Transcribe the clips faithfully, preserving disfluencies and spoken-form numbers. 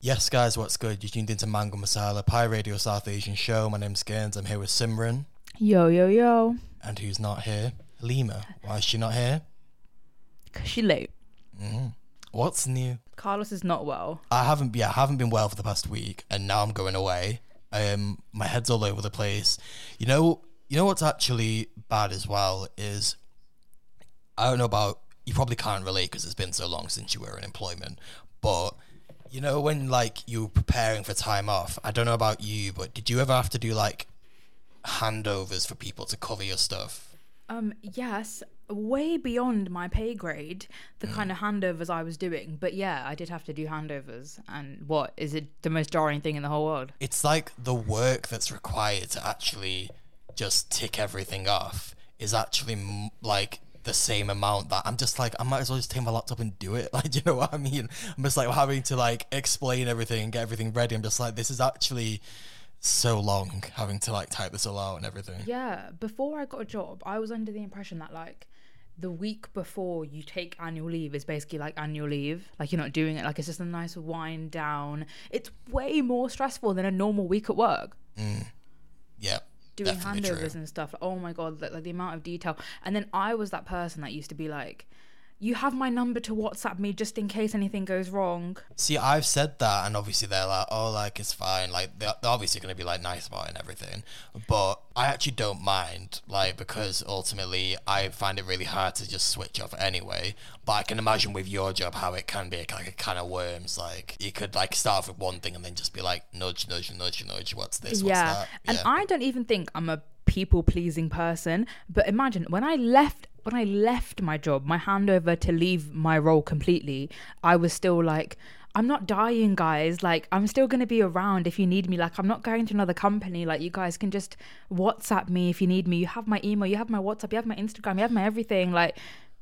Yes, guys, what's good? You tuned into Mango Masala, Pie Radio South Asian show. My name's Gaines. I'm here with Simran. Yo, yo, yo. And who's not here? Halima. Why is she not here? Because she late. Mm. What's new? Carlos is not well. I haven't, yeah, I haven't been well for the past week, and now I'm going away. Um, my head's all over the place. You know, you know what's actually bad as well is, I don't know about, you probably can't relate because it's been so long since you were in employment, but you know when like you were preparing for time off, I don't know about you, but did you ever have to do like handovers for people to cover your stuff? Um, yes, way beyond my pay grade, the mm. kind of handovers I was doing. But yeah, I did have to do handovers. And what, is it the most jarring thing in the whole world? It's like the work that's required to actually just tick everything off is actually m- like the same amount that I'm just like, I might as well just take my laptop and do it. Like, you know what I mean? I'm just like having to like explain everything and get everything ready. I'm just like, this is actually so long having to like type this all out and everything. Yeah. Before I got a job, I was under the impression that like the week before you take annual leave is basically like annual leave. Like you're not doing it. Like it's just a nice wind down. It's way more stressful than a normal week at work. Mm. Yeah. Doing Definitely handovers true. and stuff. Oh my god, like, like the amount of detail. And then I was that person that used to be like, you have my number to WhatsApp me just in case anything goes wrong. See, I've said that, and obviously they're like, oh, like, it's fine. Like, they're, they're obviously going to be, like, nice about it and everything. But I actually don't mind, like, because ultimately I find it really hard to just switch off anyway. But I can imagine with your job how it can be, like, a can of worms. Like, you could, like, start off with one thing and then just be like, nudge, nudge, nudge, nudge, what's this, what's yeah. that? And yeah. I don't even think I'm a people-pleasing person. But imagine, when I left... When I left my job, my handover to leave my role completely, I was still like, I'm not dying, guys. Like, I'm still going to be around if you need me. Like, I'm not going to another company. Like, you guys can just WhatsApp me if you need me. You have my email, you have my WhatsApp, you have my Instagram, you have my everything. Like,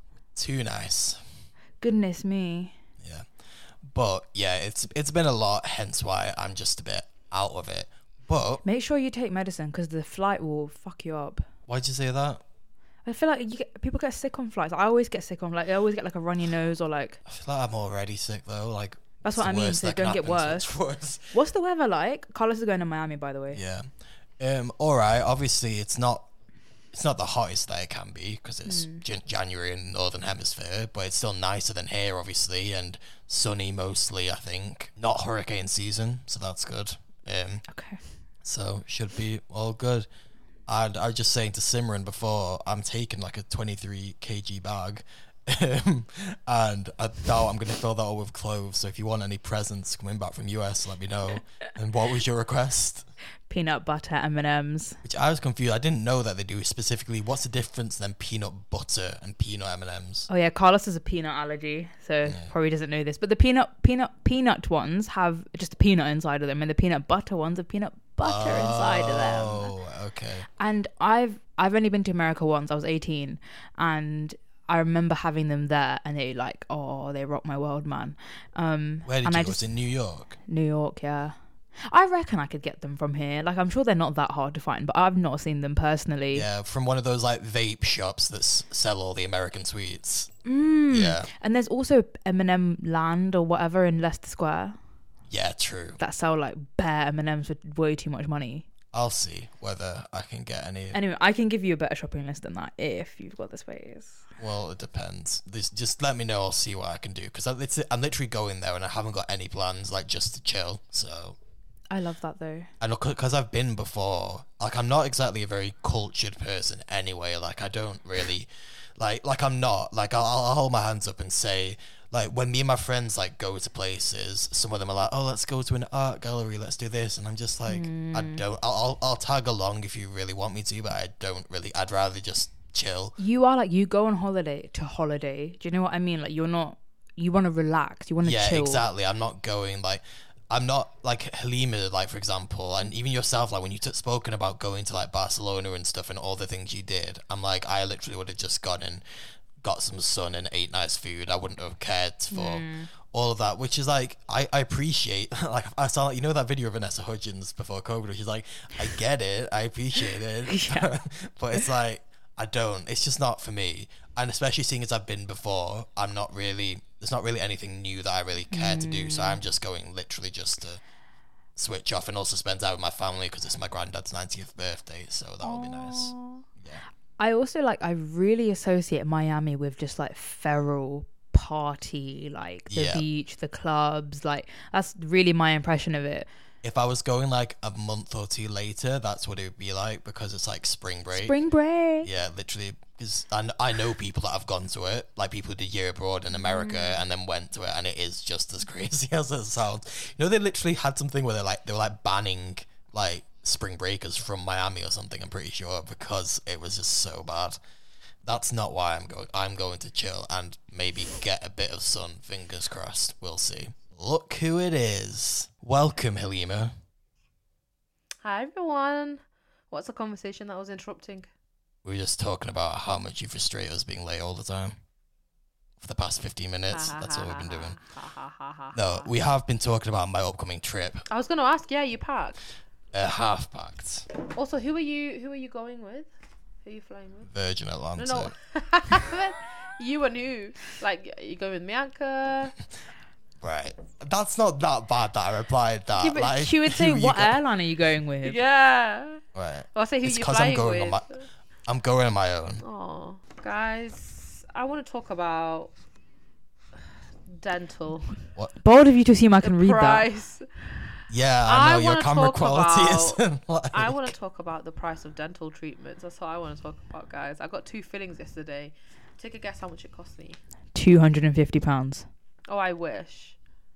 too nice. Goodness me. Yeah. But, yeah, it's it's been a lot, hence why I'm just a bit out of it. But make sure you take medicine because the flight will fuck you up. Why'd you say that? I feel like you get, people get sick on flights. I always get sick on, like, I always get like a runny nose or like. I feel like I'm already sick though. Like that's what I mean. So don't get worse. What's the weather like? Carlos is going to Miami, by the way. Yeah. Um. All right. Obviously, it's not. It's not the hottest that it can be because it's Mm. Jan- January in the Northern Hemisphere, but it's still nicer than here, obviously, and sunny mostly. I think not hurricane season, so that's good. Um. Okay. So should be all good. And I was just saying to Simran before, I'm taking like a twenty-three kilogram bag, um, and I doubt I'm going to fill that all with clothes. So if you want any presents coming back from U S, let me know. And what was your request? Peanut butter M and M's. Which I was confused. I didn't know that they do specifically. What's the difference then peanut butter and peanut M and M's? Oh yeah, Carlos has a peanut allergy, so Yeah. probably doesn't know this. But the peanut peanut peanut ones have just a peanut inside of them, and the peanut butter ones have peanut butter oh, inside of them. Oh, okay. And I've I've only been to America once. I was eighteen, and I remember having them there, and they like, oh, they rock my world, man. Um, Where did and you? I Was just, it in New York? New York, yeah. I reckon I could get them from here. Like, I'm sure they're not that hard to find, but I've not seen them personally. Yeah, from one of those like vape shops that s- sell all the American sweets. Mm. Yeah. And there's also M and M Land or whatever in Leicester Square Yeah, true. that sell like bare M and M's for way too much money. I'll see whether I can get any. Anyway, I can give you a better shopping list than that if you've got the space. Well, it depends. This, just let me know. I'll see what I can do because I'm literally going there and I haven't got any plans, like just to chill. So. I love that though. And because I've been before, like I'm not exactly a very cultured person anyway. Like I don't really, like like I'm not. Like I'll, I'll hold my hands up and say, like when me and my friends like go to places, some of them are like, oh, let's go to an art gallery, let's do this, and I'm just like, Mm. I don't. I'll, I'll I'll tag along if you really want me to, but I don't really. I'd rather just chill. You are like, you go on holiday to holiday. Do you know what I mean? Like you're not. You want to relax. You want to Yeah, chill. exactly. I'm not going like. I'm not like Halima, like for example, and even yourself, like when you t- spoken about going to like Barcelona and stuff and all the things you did, I'm like, I literally would have just gone and got some sun and ate nice food. I wouldn't have cared for Mm. all of that, which is like, I, I appreciate, like I saw, like, you know that video of Vanessa Hudgens before COVID, where she's like, I get it, I appreciate it, Yeah. but it's like, I don't. It's just not for me. And especially seeing as I've been before, I'm not really, there's not really anything new that I really care mm. to do. So I'm just going literally just to switch off and also spend time with my family because it's my granddad's ninetieth birthday. So that would be nice. Yeah. I also like, I really associate Miami with just like feral party, like the yeah. beach, the clubs. Like that's really my impression of it. If I was going like a month or two later, that's what it would be like because it's like spring break. Spring break. Yeah, literally. Because I, I know people that have gone to it, like people who did year abroad in America mm. and then went to it, and it is just as crazy as it sounds. You know, they literally had something where they like they were like banning like spring breakers from Miami or something. I'm pretty sure because it was just so bad. That's not why I'm going. I'm going to chill and maybe get a bit of sun. Fingers crossed. We'll see. Look who it is. Welcome, Halima. Hi, everyone. What's the conversation that was interrupting? We were just talking about how much you frustrate us being late all the time. For the past fifteen minutes. That's all we've been doing. No, we have been talking about my upcoming trip. I was going to ask, yeah, you packed? Uh, half packed. Also, who are you Who are you going with? Who are you flying with? Virgin Atlantic. No, no. You and who? Like, you going with Bianca? Right. That's not that bad that I replied that. Yeah, but like, she would say, what airline are you going with? Yeah. Right. I'll say who it's you're flying I'm going with. On my, I'm going on my own. Oh, guys, I want to talk about dental. What? Bold of you to assume I can the read price. that. Yeah, I know I your camera quality about, isn't like... I want to talk about the price of dental treatments. That's what I want to talk about, guys. I got two fillings yesterday. Take a guess how much it cost me. two hundred fifty pounds. Oh, I wish.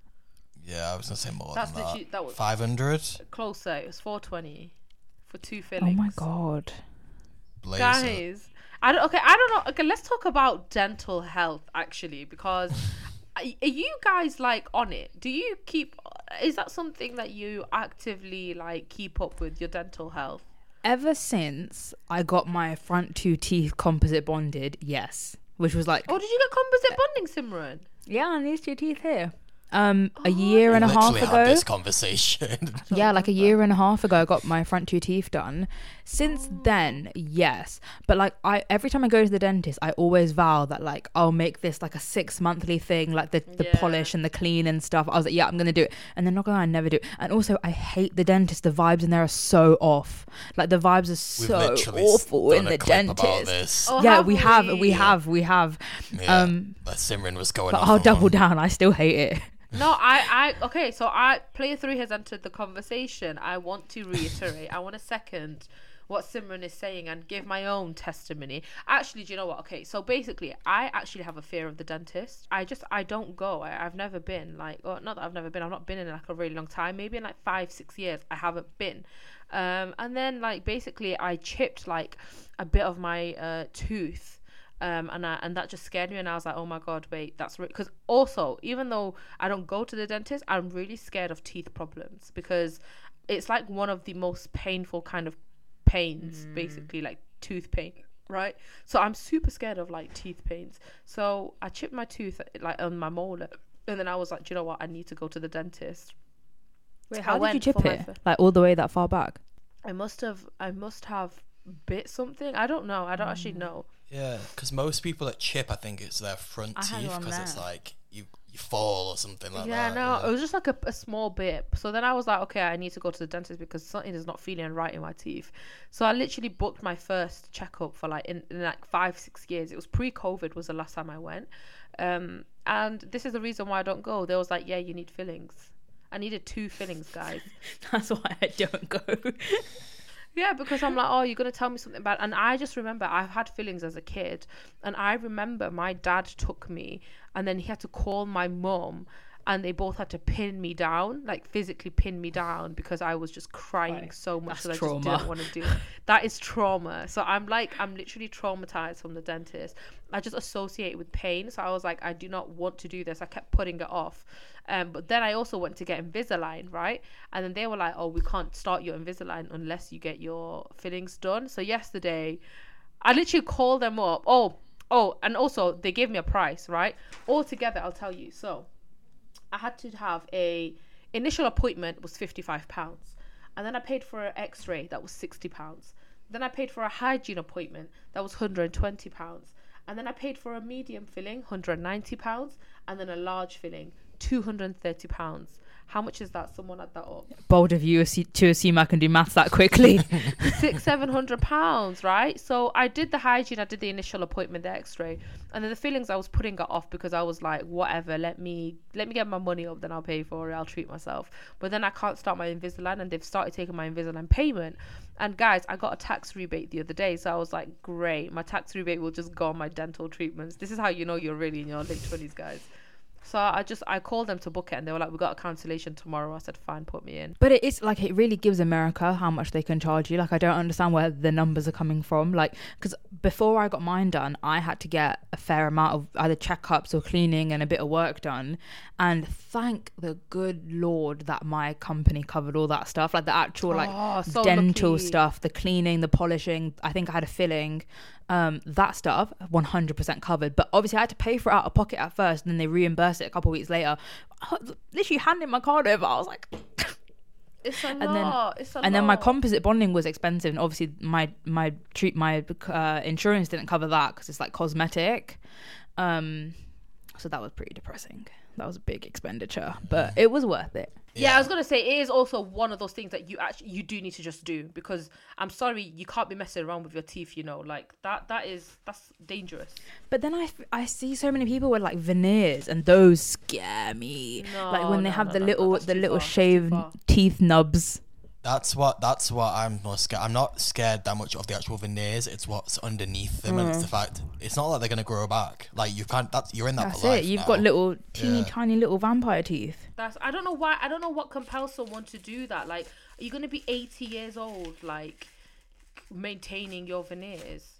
Yeah, I was going to say more That's than that. that was five hundred? Closer. It was four twenty for two fillings. Oh my God. Blazer. Guys, I don't, okay, I don't know. Okay, let's talk about dental health, actually, because are you guys, like, on it? Do you keep... Is that something that you actively, like, keep up with, your dental health? Ever since I got my front two teeth composite bonded, yes. Which was like... Oh, did you get composite bonding, Simran? Yeah, on these two teeth here. Um, a year and a half ago. Had this conversation. Yeah, like a year and a half ago, I got my front two teeth done. Since then, yes, but like I, every time I go to the dentist, I always vow that like I'll make this like a six monthly thing, like the the yeah. polish and the clean and stuff. I was like, yeah, I'm gonna do it, and then not gonna lie, I never do. And also, I hate the dentist. The vibes in there are so off. Like the vibes are so awful in the dentist. Oh, yeah, have we, we have, we have, we have. Yeah, um, but Simran was going. But off I'll on double one. down. I still hate it. No, I, I, okay, so I, player three has entered the conversation. I want to reiterate, I want to second what Simran is saying and give my own testimony. Actually, do you know what? Okay, so basically, I actually have a fear of the dentist. I just, I don't go. I, I've never been, like, well, not that I've never been, I've not been in like a really long time. Maybe in like five, six years, I haven't been. Um, and then, like, basically, I chipped, like, a bit of my uh, tooth. Um, and I, and that just scared me, and I was like, oh my God, wait, that's right. Because also, even though I don't go to the dentist, I'm really scared of teeth problems because it's like one of the most painful kind of pains, mm. basically, like tooth pain, right? So I'm super scared of like teeth pains. So I chipped my tooth like on my molar, and then I was like, do you know what? I need to go to the dentist. Wait, how I did you chip it? F- like all the way that far back? I must have, I must have bit something. I don't know. I don't mm. actually know. Yeah, because most people that chip, I think it's their front teeth because it's like you, you fall or something like yeah, that. No, yeah, no, it was just like a, a small bit. So then I was like, okay, I need to go to the dentist because something is not feeling right in my teeth. So I literally booked my first checkup for like in, in like five, six years. It was pre-COVID was the last time I went. Um, and this is the reason why I don't go. They was like, yeah, you need fillings. I needed two fillings, guys. That's why I don't go. Yeah, because I'm like, oh, you're going to tell me something bad. And I just remember I've had fillings as a kid. And I remember my dad took me and then he had to call my mum and they both had to pin me down, like physically pin me down because I was just crying right. so much that I just didn't want to do it. That is trauma. So I'm like, I'm literally traumatized from the dentist. I just associate it with pain. So I was like, I do not want to do this. I kept putting it off. Um, but then I also went to get Invisalign, right? And then they were like, oh, we can't start your Invisalign unless you get your fillings done. So yesterday, I literally called them up. Oh, oh, and also they gave me a price, right? All together, I'll tell you. So I had to have a initial appointment was fifty-five pounds. And then I paid for an x-ray that was sixty pounds. Then I paid for a hygiene appointment. That was one hundred twenty pounds. And then I paid for a medium filling, one hundred ninety pounds. And then a large filling, two hundred thirty pounds. How much is that? Someone add that up. Bold of you to assume I can do maths that quickly. Six, seven hundred pounds, right? So I did the hygiene, I did the initial appointment, the X-ray, and then the fillings I was putting it off because I was like, whatever, let me let me get my money up, then I'll pay for it. I'll treat myself. But then I can't start my Invisalign, and they've started taking my Invisalign payment. And guys, I got a tax rebate the other day, so I was like, great, my tax rebate will just go on my dental treatments. This is how you know you're really in your late twenties, guys. So I just I called them to book it, and they were like, we got a cancellation tomorrow. I said, fine, put me in. But it is like, it really gives America how much they can charge you. Like, I don't understand where the numbers are coming from. Like, because before I got mine done, I had to get a fair amount of either checkups or cleaning and a bit of work done. And thank the good Lord that my company covered all that stuff, like the actual like Oh, so dental lucky. stuff, the cleaning, the polishing. I think I had a filling. Um, that stuff one hundred percent covered, but obviously I had to pay for it out of pocket at first, and then they reimbursed it a couple of weeks later. I was literally handing my card over. I was like, It's a and lot. then it's a and then my lot. composite bonding was expensive, and obviously my my treat my uh, insurance didn't cover that because it's like cosmetic. Um, so that was pretty depressing. That was a big expenditure, but it was worth it. Yeah, Yeah. I was gonna say it is also one of those things that you actually you do need to just do, because I'm sorry, you can't be messing around with your teeth, you know, like that that is that's dangerous. But then I, f- I see so many people with like veneers, and those scare me. No, like when they no, have no, the no, little that's the too little far, that's too shaved far. teeth nubs. That's what that's what I'm more scared. I'm not scared that much of the actual veneers. It's what's underneath them, and it's the fact it's not like they're gonna grow back. Like you can't. That's you're in that That's for life it. You've now. got little teeny Yeah. tiny little vampire teeth. That's I don't know why I don't know what compels someone to do that. Like, are you gonna be eighty years old, like maintaining your veneers?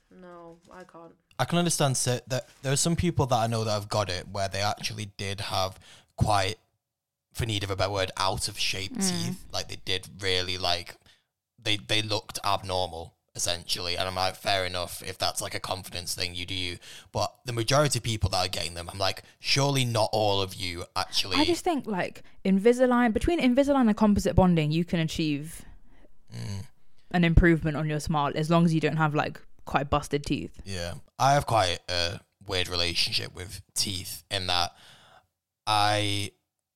No, I can't. I can understand so that there are some people that I know that have got it where they actually did have quite, for need of a better word, out of shape teeth. Like they did really like they they looked abnormal essentially, and I'm like, fair enough if that's like a confidence thing, you do you. But the majority of people that are getting them, I'm like, surely not all of you actually. I just think like Invisalign, between Invisalign and composite bonding, you can achieve Mm. an improvement on your smile as long as you don't have like quite busted teeth. Yeah, I have quite a weird relationship with teeth in that I,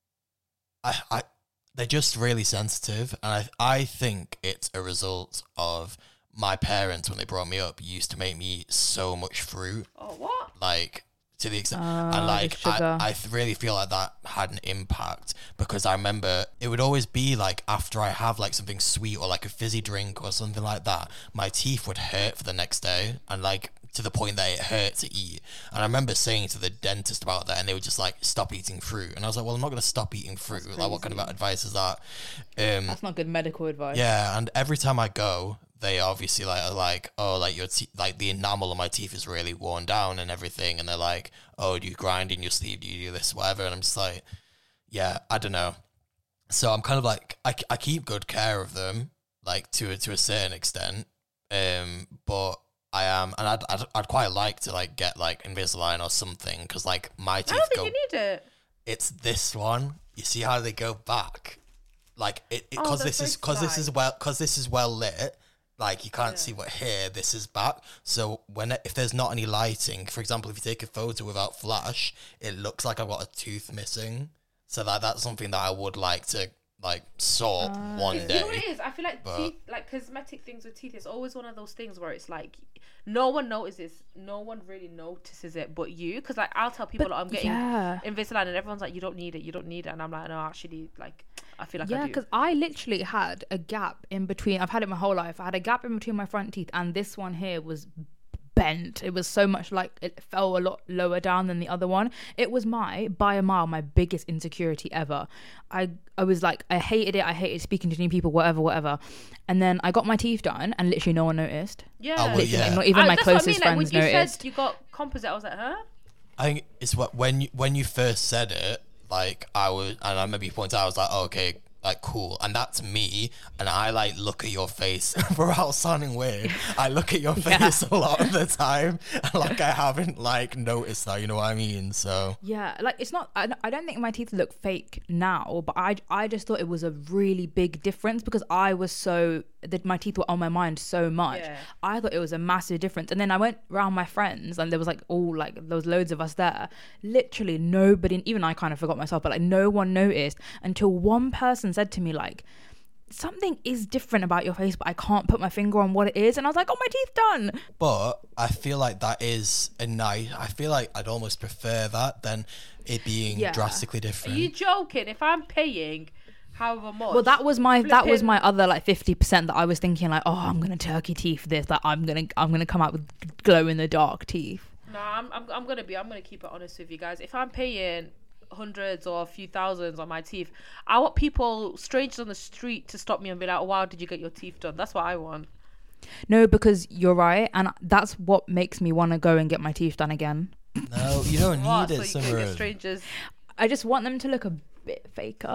I, I, they're just really sensitive, and I, I think it's a result of my parents when they brought me up used to make me so much fruit, Oh, what? like to the extent, Ah, and the like I, sugar. I th- really feel like that had an impact, because I remember it would always be like after I have like something sweet or like a fizzy drink or something like that, my teeth would hurt for the next day, and like to the point that it hurt to eat. And I remember saying to the dentist about that, and they were just like, stop eating fruit. And I was like, well, I'm not going to stop eating fruit. Like, what kind of advice is that? Um, That's not good medical advice. yeah, and every time I go, they obviously like are like, oh, like your te- like the enamel on my teeth is really worn down and everything, and they're like, oh, do you grind in your sleeve? Do you do this, whatever? And I'm just like, yeah, I don't know. So I'm kind of like, I, I keep good care of them, like to a, to a certain extent, um, but I am, and I'd, I'd I'd quite like to like get like Invisalign or something, because like my I teeth don't think go. you need it. It's this one. You see how they go back, like it Oh, because that's this is very because this is slight. well because this is well lit. Like you can't Yeah. see what here. This is back. So when if there's not any lighting, for example, if you take a photo without flash, it looks like I've got a tooth missing. So that that's something that I would like to like sort one You day. know what it is? I feel like But- teeth, like cosmetic things with teeth, is always one of those things where it's like no one notices, no one really notices it, but you. Because like I'll tell people But, that I'm getting yeah. Invisalign, and everyone's like, you don't need it, you don't need it, and I'm like, no, actually, like I feel like Yeah, I do. because I literally had a gap in between. I've had it my whole life. I had a gap in between my front teeth, and this one here was bent. It was so much like it fell a lot lower down than the other one. It was my, by a mile, my biggest insecurity ever. I I was like, I hated it. I hated speaking to new people, whatever, whatever. And then I got my teeth done, and literally no one noticed. Yeah, Oh, well, Literally, yeah. not even I- my that's what I closest mean, like, friends when you noticed. said you got composite, I was like, huh? I think it's what when you when you first said it, like I was, and I remember you pointed out, I was like, oh, okay, like cool, and that's me, and I like look at your face without sounding weird. I look at your Yeah. face a lot of the time, and like I haven't like noticed that, you know what I mean? So Yeah, like it's not. I, I don't think my teeth look fake now, but I I just thought it was a really big difference because I was so that my teeth were on my mind so much. Yeah. I thought it was a massive difference. And then I went around my friends, and there was like all like there was loads of us there. Literally nobody, even I kind of forgot myself, but like no one noticed until one person said to me like, something is different about your face, but I can't put my finger on what it is. And I was like, oh, my teeth done. But I feel like that is a nice, I feel like I'd almost prefer that than it being Yeah. drastically Are different. you joking? If I'm paying however much. Well, that was my that was flipping- my other like fifty percent that I was thinking like, oh, I'm gonna turkey teeth this, that I'm gonna I'm gonna come out with glow in the dark teeth. No, I'm, I'm I'm gonna be I'm gonna keep it honest with you guys. If I'm paying hundreds or a few thousands on my teeth, I want people, strangers on the street, to stop me and be like, oh, wow, did you get your teeth done? That's what I want. No, because you're right, and that's what makes me want to go and get my teeth done again. No, you don't What? need it, So you can get Simran. strangers. I just want them to look a bit faker.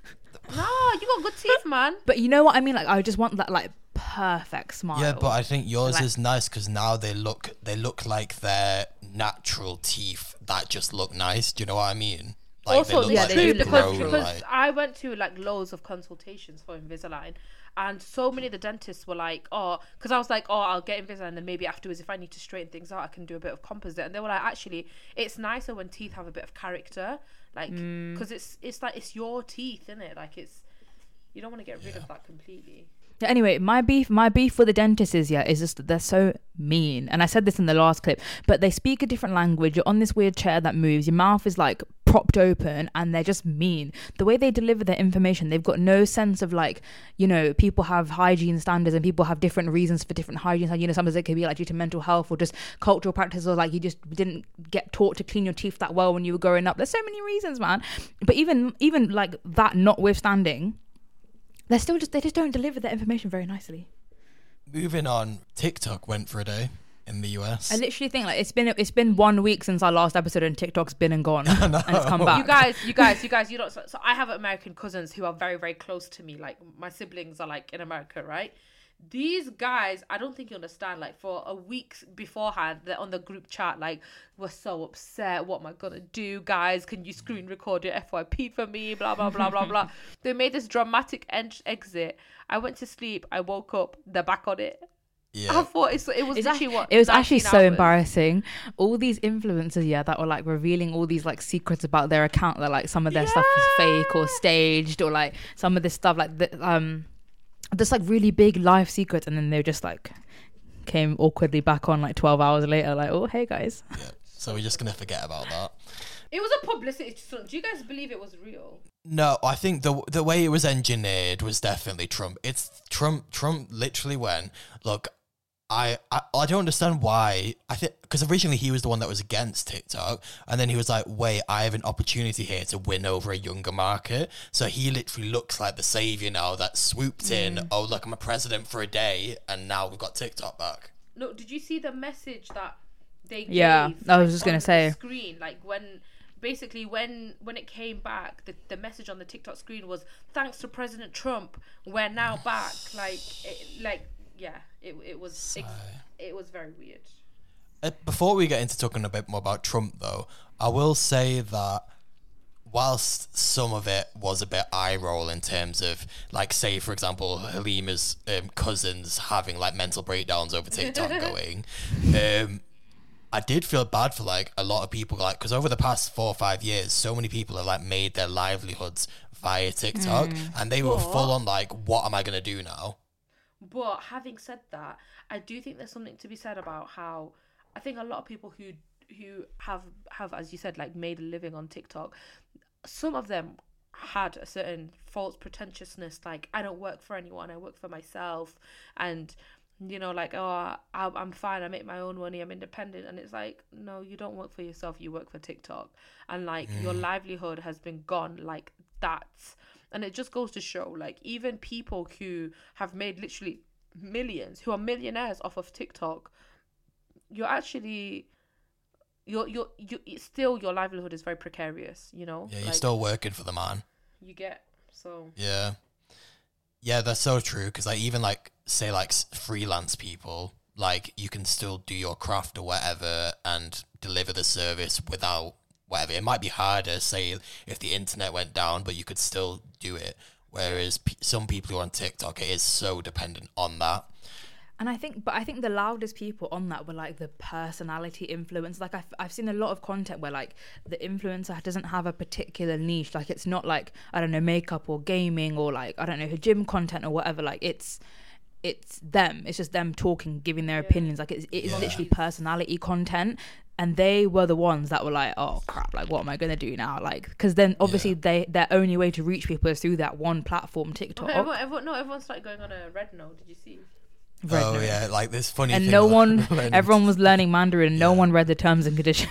No, you got good teeth, man. But you know what I mean? Like, I just want that like perfect smile. Yeah, but I think yours Like- is nice because now they look they look like their natural teeth that just look nice. Do you know what I mean? Like Also, look yeah, like they true, do they've look because, natural. grown, because like- I went to like loads of consultations for Invisalign, and so many of the dentists were like, oh, because I was like, oh, I'll get Invisalign, and then maybe afterwards, if I need to straighten things out, I can do a bit of composite. And they were like, actually, it's nicer when teeth have a bit of character, like, because it's it's like it's your teeth, isn't it? Like, it's, you don't want to get rid of that completely. Yeah, anyway, my beef, my beef with the dentists is yeah, is just that they're so mean. And I said this in the last clip, but they speak a different language. You're on this weird chair that moves. Your mouth is like propped open, and they're just mean. The way they deliver their information, they've got no sense of like, you know, people have hygiene standards and people have different reasons for different hygiene. You know, sometimes it could be like due to mental health or just cultural practices, or like you just didn't get taught to clean your teeth that well when you were growing up. There's so many reasons, man. But even even like that notwithstanding, they're still just they just don't deliver their information very nicely. Moving on, TikTok went for a day in the U S. I literally think like it's been it's been one week since our last episode, and TikTok's been and gone, and it's come back. You guys, you guys, you guys, you don't. So, so I have American cousins who are very, very close to me. Like my siblings are like in America, right? These guys, I don't think you understand. Like for a week beforehand, they're on the group chat. Like, we're so upset. What am I gonna do, guys? Can you screen record your F Y P for me? Blah blah blah blah blah. They made this dramatic en- exit. I went to sleep. I woke up. They're back on it. Yeah. I thought it's, it was It's literally act- what. it was actually nineteen so hours. embarrassing. All these influencers, yeah, that were like revealing all these like secrets about their account, that like some of their stuff is fake or staged, or like some of this stuff like the, um, this like really big life secrets, and then they just like came awkwardly back on like twelve hours later, like, oh hey guys. Yeah. So we're just gonna forget about that. It was a publicity stunt. Do you guys believe it was real? No, I think the the way it was engineered was definitely Trump. It's Trump. Trump literally went, look, I I, I don't understand why. I think because originally he was the one that was against TikTok, and then he was like, wait, I have an opportunity here to win over a younger market. So he literally looks like the savior now that swooped in. Oh, look, I'm a president for a day, and now we've got TikTok back. No, did you see the message that they gave? Yeah, I was like, just gonna on say. the screen, like when basically when when it came back, the, the message on the TikTok screen was, thanks to President Trump, we're now back. Like it, like yeah, it it was ex- it was very weird. Uh, before we get into talking a bit more about Trump, though, I will say that whilst some of it was a bit eye roll in terms of, like, say, for example, Halima's um, cousins having, like, mental breakdowns over TikTok going, um, I did feel bad for, like, a lot of people, like, because over the past four or five years, so many people have, like, made their livelihoods via TikTok, and they were What? full on, like, what am I going to do now? But having said that, I do think there's something to be said about how I think a lot of people who who have have, as you said, like made a living on TikTok, some of them had a certain false pretentiousness, like I don't work for anyone, I work for myself, and you know, like, oh, I, I'm fine, I make my own money, I'm independent. And it's like, no, you don't work for yourself, you work for TikTok, and like your livelihood has been gone like that. And it just goes to show, like, even people who have made literally millions, who are millionaires off of TikTok, you're actually, you're, you're, you it's still, your livelihood is very precarious, you know? Yeah, you're Like, still working for the man. You get, so. Yeah. Yeah, that's so true. Because, like, even, like, say, like, s- freelance people, like, you can still do your craft or whatever and deliver the service without whatever. It might be harder, say, if the internet went down, but you could still do it. Whereas p- some people who are on TikTok, it is so dependent on that. And I think, but I think the loudest people on that were like the personality influence. Like I've, I've seen a lot of content where like the influencer doesn't have a particular niche. Like it's not like, I don't know, makeup or gaming or like, I don't know, gym content or whatever. Like it's, it's them. It's just them talking, giving their Yeah. opinions. Like it's, it is Yeah. literally personality content. And they were the ones that were like, oh crap, like what am I going to do now? Like, because then obviously Yeah. they, their only way to reach people is through that one platform, TikTok. Okay, everyone, everyone, no, everyone started going on a red note. Did you see? Red oh note. yeah, like this funny And thing no when- one, when- everyone was learning Mandarin. No Yeah. one read the terms and conditions.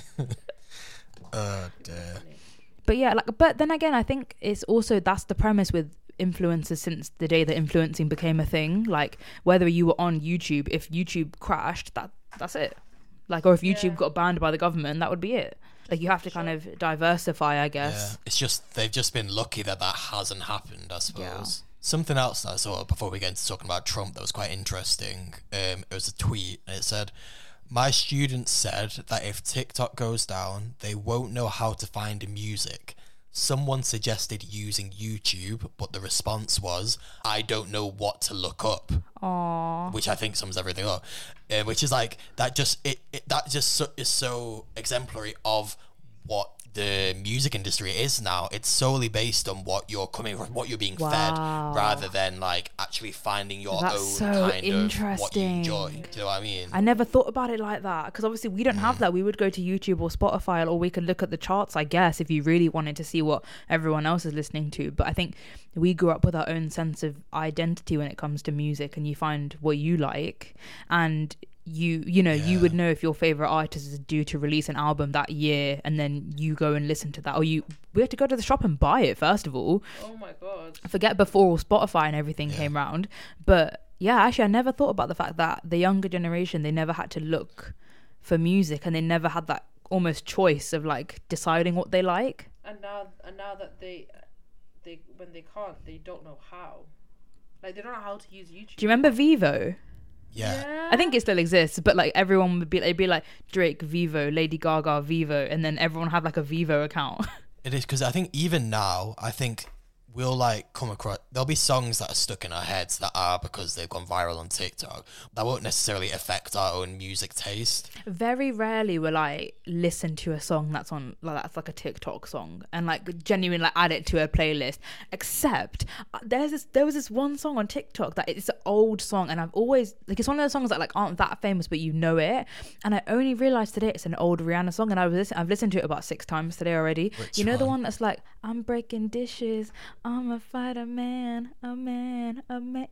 Oh dear. But yeah, like, but then again, I think it's also, that's the premise with influencers since the day that influencing became a thing. Like whether you were on YouTube, if YouTube crashed, that that's it. Like, or if YouTube Yeah. got banned by the government, that would be it. Like you have to kind of diversify, I guess. Yeah, it's just they've just been lucky that that hasn't happened, I suppose. Something else that I saw before we get into talking about Trump that was quite interesting. Um, it was a tweet and it said, "My students said that if TikTok goes down, they won't know how to find music. Someone suggested using YouTube, but the response was, I don't know what to look up." Aww. Which I think sums everything up. Uh, which is like that just it, it that just so, is so exemplary of what the music industry is now. It's solely based on what you're coming from, what you're being Wow. fed, rather than like actually finding your That's own so kind of what you interesting. enjoy. Do you know what I mean? I never thought about it like that because obviously we don't have that. We would go to YouTube or Spotify, or we could look at the charts, I guess, if you really wanted to see what everyone else is listening to. But I think we grew up with our own sense of identity when it comes to music, and you find what you like, and you you know you Yeah. would know if your favorite artist is due to release an album that year, and then you go and listen to that, or you we had to go to the shop and buy it first of all. Oh my god. Forget before Spotify and everything Yeah. came round. But yeah, actually I never thought about the fact that the younger generation, they never had to look for music, and they never had that almost choice of like deciding what they like. And now, and now that they, they when they can't, they don't know how. Like they don't know how to use YouTube. Do you remember Vivo? Yeah. I think it still exists, but like everyone would be, they'd be like Drake Vivo, Lady Gaga Vivo, and then everyone had like a Vivo account. It is, because I think even now, I think we'll like come across, there'll be songs that are stuck in our heads that are because they've gone viral on TikTok that won't necessarily affect our own music taste. Very rarely will I listen to a song that's on like that's like a TikTok song and like genuinely like add it to a playlist. Except uh, there's this there was this one song on TikTok that it's an old song, and I've always like it's one of those songs that like aren't that famous but you know it, and I only realized today it's an old Rihanna song, and I was listen- I've listened to it about six times today already. Which you know the one? one that's like I'm breaking dishes, I'm a fighter man, a man, a man.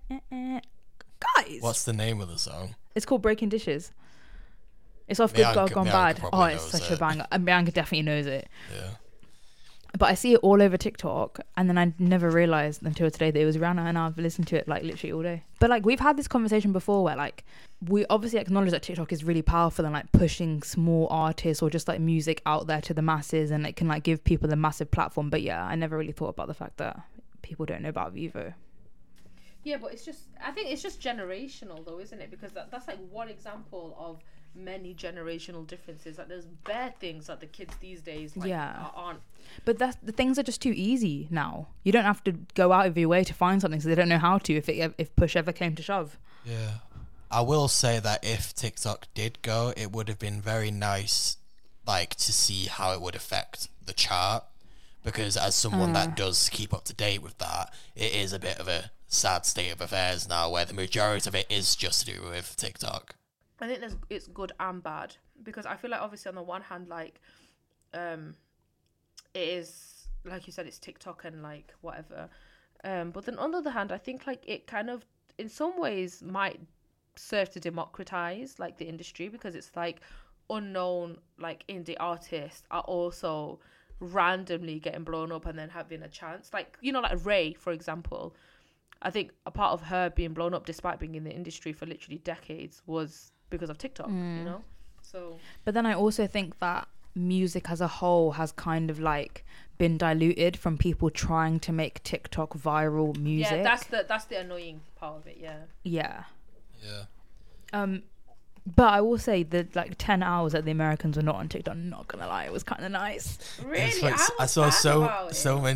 Guys, What's the name of the song? it's called Breaking Dishes. It's off Good Bianca- God Gone Bianca Bad. Oh, probably it's knows such a it. banger. And Bianca definitely knows it. Yeah. But I see it all over TikTok, and then I never realized until today that it was Rihanna, and I've listened to it like literally all day. But like we've had this conversation before where like we obviously acknowledge that TikTok is really powerful and like pushing small artists or just like music out there to the masses, and it can like give people a massive platform. But yeah, I never really thought about the fact that people don't know about Vivo. Yeah, but it's just I think it's just generational though, isn't it? Because that, that's like one example of many generational differences. Like there's bare things that the kids these days like Yeah. are- aren't. But that's the things are just too easy now. You don't have to go out of your way to find something, so they don't know how to if it if push ever came to shove. Yeah. I will say that if TikTok did go, it would have been very nice, like, to see how it would affect the chart. Because as someone Uh. that does keep up to date with that, it is a bit of a sad state of affairs now, where the majority of it is just to do with TikTok. I think there's it's good and bad, because I feel like obviously on the one hand, like, um, it is like you said, it's TikTok and like whatever, um, but then on the other hand, I think like it kind of in some ways might serve to democratize like the industry, because it's like unknown like indie artists are also randomly getting blown up and then having a chance, like, you know, like Ray, for example. I think a part of her being blown up despite being in the industry for literally decades was because of TikTok, you know? So But then I also think that music as a whole has kind of like been diluted from people trying to make TikTok viral music. yeah, that's the that's the annoying part of it, yeah. yeah. Yeah. Um, but I will say that like ten hours that the Americans were not on TikTok, I'm not gonna lie, it was kind of nice. Really? It's like, I, I was saw sad so about it. so many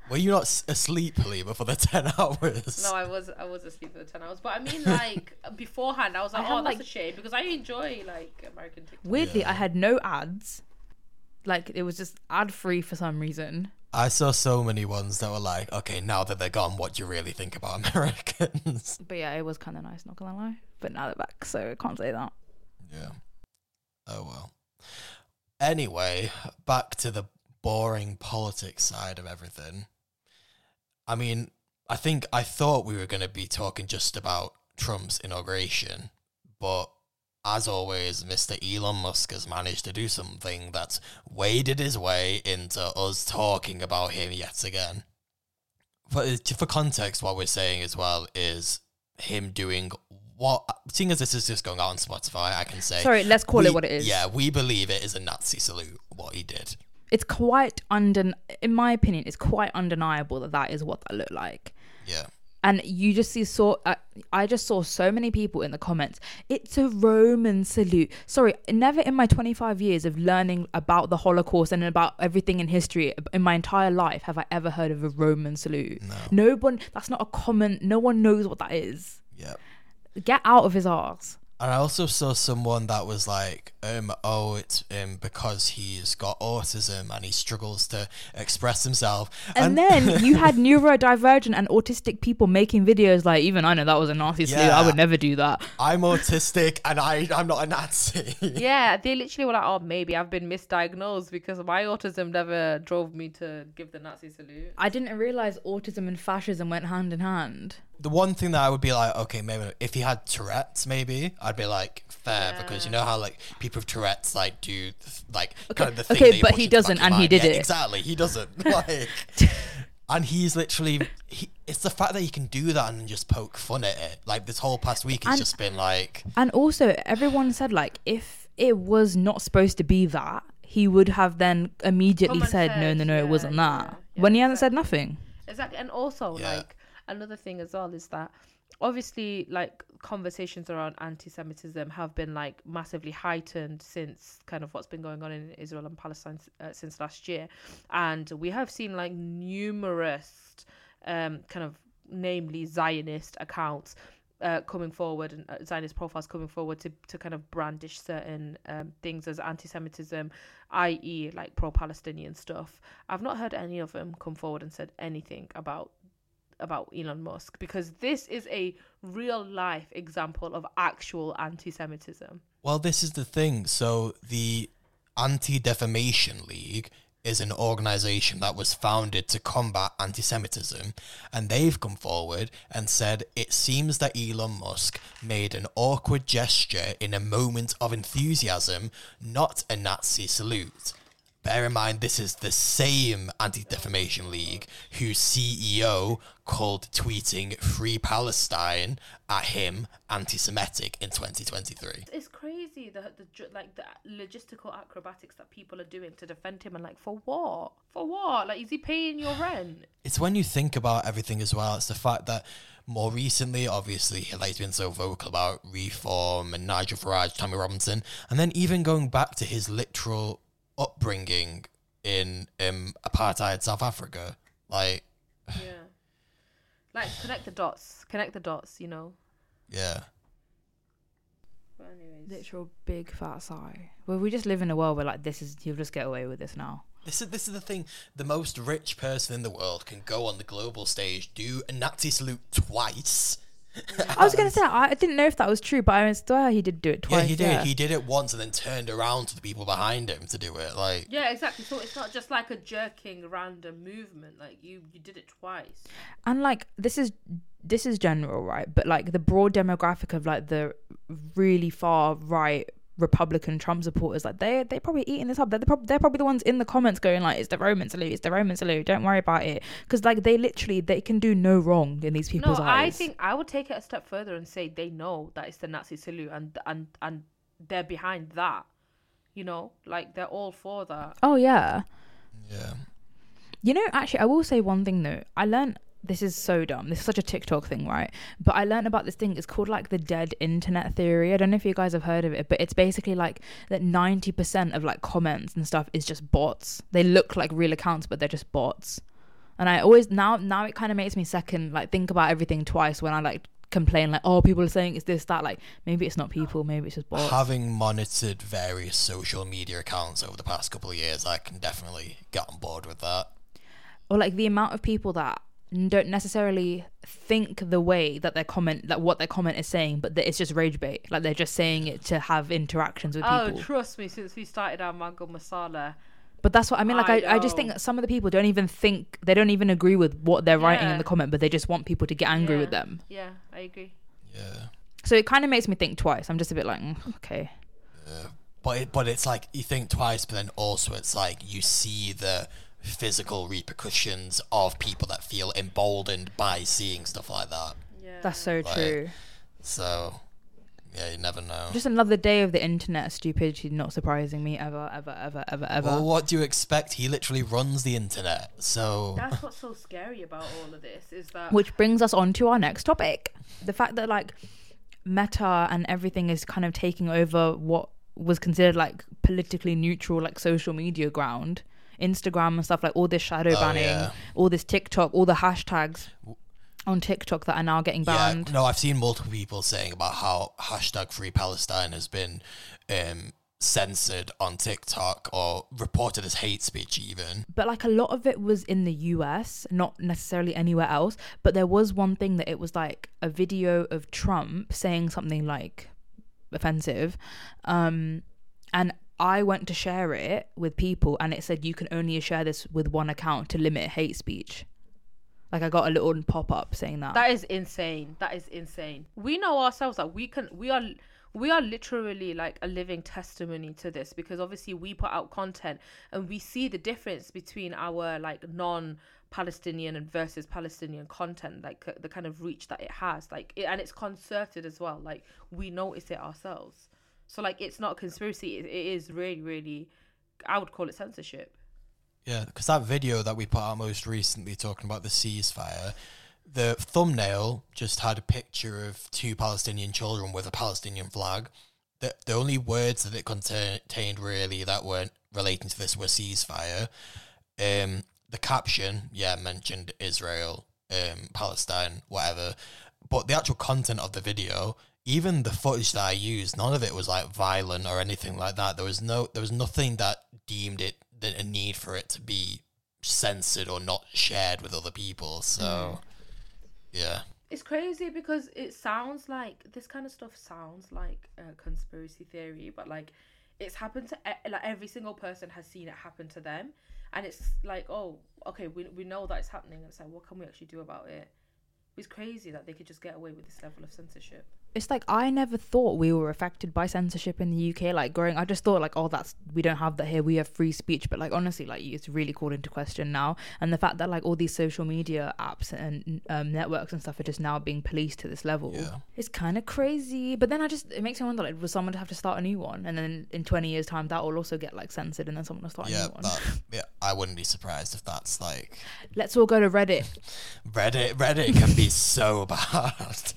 Were you not s- asleep, Halima, for the ten hours? No, I was I was asleep for the ten hours. But I mean, like beforehand, I was like, I oh, had, that's like- a shame because I enjoy like American TikTok. Weirdly, Yeah. I had no ads. Like, it was just ad free for some reason. I saw so many ones that were like, okay, now that they're gone, what do you really think about Americans? But yeah, it was kind of nice, not gonna lie. But now they're back, so I can't say that. Yeah. Oh well. Anyway, back to the boring politics side of everything. I mean, I think I thought we were going to be talking just about Trump's inauguration, but as always, Mister Elon Musk has managed to do something that's waded his way into us talking about him yet again. For, for context, what we're saying as well is him doing what, seeing as this is just going out on Spotify, I can say... Sorry, let's call we- it what it is. Yeah, we believe it is a Nazi salute, what he did. It's quite unden. In my opinion, it's quite undeniable that that is what that looked like. Yeah. And you just see, saw, uh, I just saw so many people in the comments. It's a Roman salute. Sorry, never in my twenty-five years of learning about the Holocaust and about everything in history, in my entire life, have I ever heard of a Roman salute. No. No one, that's not a common, no one knows what that is. Yeah. Get out of his arse. And I also saw someone that was like, um, oh, it's um, because he's got autism and he struggles to express himself. And, then you had neurodivergent and autistic people making videos like, even I know that was a Nazi salute. Yeah. I would never do that. I'm autistic and I, I'm not a Nazi. Yeah, they literally were like, oh, maybe I've been misdiagnosed because my autism never drove me to give the Nazi salute. I didn't realize autism and fascism went hand in hand. The one thing that I would be like, okay, maybe if he had Tourette's, maybe I'd be like, fair, Yeah. because you know how like people with Tourette's like do like Okay, kind of the thing okay, that you but push he at the back doesn't, of your and he mind. did Yeah, it. Exactly, he doesn't. Like, and he's literally, he, it's the fact that he can do that and just poke fun at it. Like this whole past week, he's And- just been like, And also, everyone said, like, if it was not supposed to be that, he would have then immediately Come and said, no, said, no, no, yeah, it wasn't yeah, that. yeah, when he hasn't exactly. said nothing. Exactly. And also, Yeah. like, another thing as well is that obviously, like, conversations around anti-Semitism have been, like, massively heightened since kind of what's been going on in Israel and Palestine uh, since last year. And we have seen, like, numerous um, kind of, namely Zionist accounts uh, coming forward and uh, Zionist profiles coming forward to, to kind of brandish certain um, things as anti-Semitism, that is like pro-Palestinian stuff. I've not heard any of them come forward and said anything about about Elon Musk, because this is a real life example of actual anti-Semitism. well, this is the thing. So the Anti-Defamation League is an organization that was founded to combat anti-Semitism, and they've come forward and said it seems that Elon Musk made an awkward gesture in a moment of enthusiasm, not a Nazi salute. Bear in mind, this is the same Anti-Defamation League whose C E O called tweeting Free Palestine at him anti-Semitic in twenty twenty-three. It's crazy the the ju- like the logistical acrobatics that people are doing to defend him, and like, for what? For what? Like, is he paying your rent? It's when you think about everything as well, it's the fact that more recently, obviously, like, he's been so vocal about Reform and Nigel Farage, Tommy Robinson, and then even going back to his literal upbringing in um, apartheid South Africa. Like, Yeah. Like, connect the dots. Connect the dots, you know? yeah. But anyways. Literal big fat sigh. Well, we just live in a world where, like, this is, you'll just get away with this now. This is this is the thing. The most rich person in the world can go on the global stage, do a Nazi salute twice. I was going to say, I didn't know if that was true, but I swear he did do it Yeah, twice. he did. He did it once and then turned around to the people behind him to do it. Like, Yeah, exactly. So it's not just like a jerking random movement. Like, you, you did it twice. And like this is this is general, right? But like the broad demographic of like the really far right Republican Trump supporters, like they they probably eating this up. They're the prob- they're probably the ones in the comments going like, "It's the Roman salute. It's the Roman salute. Don't worry about it." Because like they literally they can do no wrong in these people's No, eyes. I think I would take it a step further and say they know that it's the Nazi salute, and and and they're behind that. You know, like, they're all for that. Oh yeah. yeah. You know, actually, I will say one thing though. I learned, this is so dumb. This is such a TikTok thing, right? But I learned about this thing. It's called like the dead internet theory. I don't know if you guys have heard of it, but it's basically like that ninety percent of like comments and stuff is just bots. They look like real accounts, but they're just bots. And I always now now it kind of makes me second like think about everything twice when I like complain like, oh, people are saying it's this, that. Like maybe it's not people, maybe it's just bots. Having monitored various social media accounts over the past couple of years, I can definitely get on board with that. Or like the amount of people that don't necessarily think the way that their comment, that what their comment is saying, but that it's just rage bait. Like they're just saying it to have interactions with Oh, people. trust me, since we started our mango masala, But that's what I mean. Like I I, I just think know. that some of the people don't even think, they don't even agree with what they're writing in Yeah. the comment, but they just want people to get angry Yeah. with them. yeah, I agree. Yeah. So it kind of makes me think twice. I'm just a bit like, mm, okay. Yeah. But it, but it's like you think twice, but then also it's like you see the physical repercussions of people that feel emboldened by seeing stuff like that. Yeah, That's so Like, true. So yeah, you never know. Just another day of the internet stupidity not surprising me ever, ever, ever, ever, ever. Well, what do you expect? He literally runs the internet, so That's what's so scary about all of this is that Which brings us on to our next topic. The fact that like Meta and everything is kind of taking over what was considered like politically neutral, like social media ground. Instagram and stuff, like all this shadow Oh, banning, yeah. all this TikTok, all the hashtags on TikTok that are now getting banned. yeah. No, I've seen multiple people saying about how hashtag Free Palestine has been um, censored on TikTok or reported as hate speech, even. But like a lot of it was in the U S, not necessarily anywhere else. But there was one thing that it was like a video of Trump saying something like offensive, um, and I went to share it with people and it said you can only share this with one account to limit hate speech. Like I got a little pop-up saying that. that is insane. That is insane. We know ourselves that we can we are we are literally like a living testimony to this, because obviously we put out content and we see the difference between our like non-Palestinian and versus Palestinian content, like the kind of reach that it has, like it, and it's concerted as well. Like we notice it ourselves. So like it's not a conspiracy. It, it is really, really, I would call it censorship. Yeah, because that video that we put out most recently talking about the ceasefire, the thumbnail just had a picture of two Palestinian children with a Palestinian flag. The, the only words that it contained really that weren't relating to this were ceasefire. Um, the caption, yeah, mentioned Israel, um, Palestine, whatever. But the actual content of the video, even the footage that I used, none of it was like violent or anything like that. There was no, there was nothing that deemed it a need for it to be censored or not shared with other people. So, yeah. It's crazy because it sounds like this kind of stuff sounds like a conspiracy theory, but like it's happened to e- like every single person has seen it happen to them, and it's like, oh, okay, we we know that it's happening, and it's like, what can we actually do about it? It's crazy that they could just get away with this level of censorship. It's like I never thought we were affected by censorship in the U K. Like growing, I just thought like, oh, that's, we don't have that here. We have free speech. But like honestly, like it's really called into question now. And the fact that like all these social media apps and um, networks and stuff are just now being policed to this level, Yeah. it's kind of crazy. But then I just, it makes me wonder, like, will someone have to start a new one? And then in twenty years time, that will also get like censored, and then someone will start a Yeah, new one. that, yeah, I wouldn't be surprised if that's like Let's all go to Reddit. Reddit. Reddit can be so bad.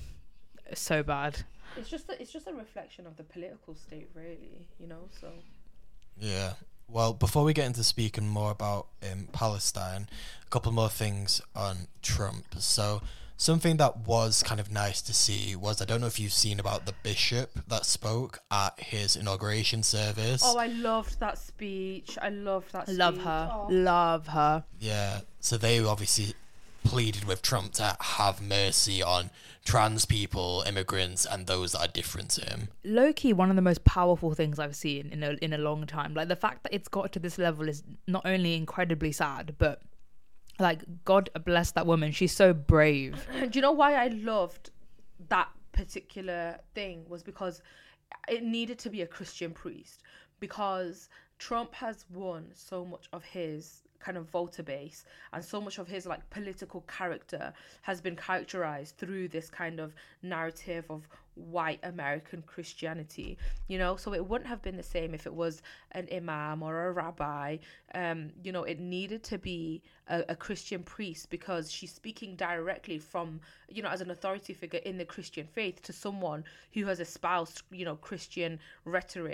So bad. It's just a, it's just a reflection of the political state, really, you know. So Yeah. Well, before we get into speaking more about um, Palestine, a couple more things on Trump. So something that was kind of nice to see was, I don't know if you've seen about the bishop that spoke at his inauguration service. oh, I loved that speech. I loved that. Love speech. her. Oh. Love her. Yeah. So they obviously pleaded with Trump to have mercy on trans people, immigrants, and those that are different to him. Low-key, one of the most powerful things I've seen in a in a long time. Like the fact that it's got to this level is not only incredibly sad, but like God bless that woman. She's so brave. Do you know why I loved that particular thing? Was because it needed to be a Christian priest, because Trump has won so much of his kind of voter base, and so much of his like political character has been characterized through this kind of narrative of white American Christianity, you know. So it wouldn't have been the same if it was an imam or a rabbi. Um you know, it needed to be a, a Christian priest, because she's speaking directly from, you know, as an authority figure in the Christian faith to someone who has espoused, you know, Christian rhetoric